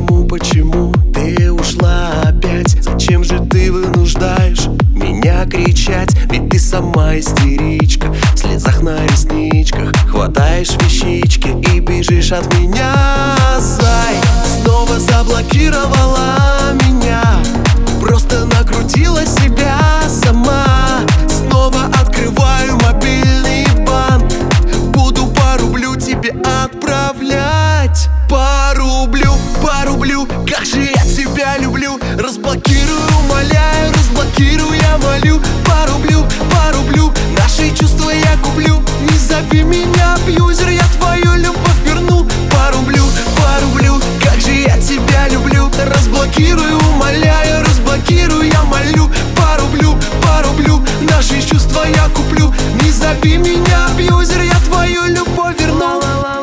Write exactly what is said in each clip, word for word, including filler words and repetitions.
Почему, почему ты ушла опять? Зачем же ты вынуждаешь меня кричать? Ведь ты сама истеричка, в слезах на ресничках. Хватаешь вещички и бежишь от меня, зай. Снова заблокировала меня, просто накрутила себя сама. Снова открываю мобильный банк, буду по рублю тебе отправлять. По рублю, по рублю, как же я тебя люблю. Разблокирую, умоляю, разблокирую, я молю. По рублю, по рублю, наши чувства я куплю. Не зови меня абьюзер, я твою любовь верну. По рублю, по рублю, как же я тебя люблю. Разблокирую, умоляю, разблокирую, я молю. По рублю, по рублю, наши чувства я куплю. Не зови меня абьюзер, я твою любовь верну.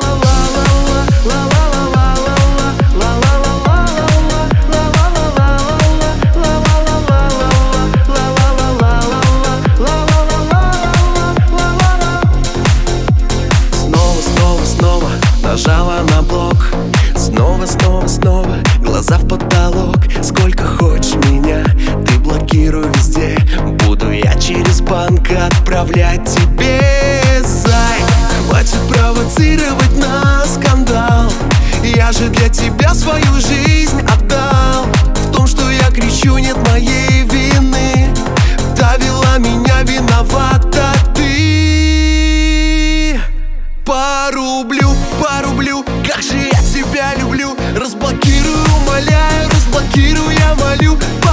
Нажала на блок, снова, снова, снова, глаза в потолок. Сколько хочешь меня, ты блокируй везде. Буду я через банк отправлять тебе, зай. Хватит провоцировать на скандал, я же для тебя свою жизнь отдал. В том, что я кричу, нет моей вины. Довела меня, виновата ты. По рублю, по рублю, как же я тебя люблю. Разблокирую, умоляю, разблокирую, я молю.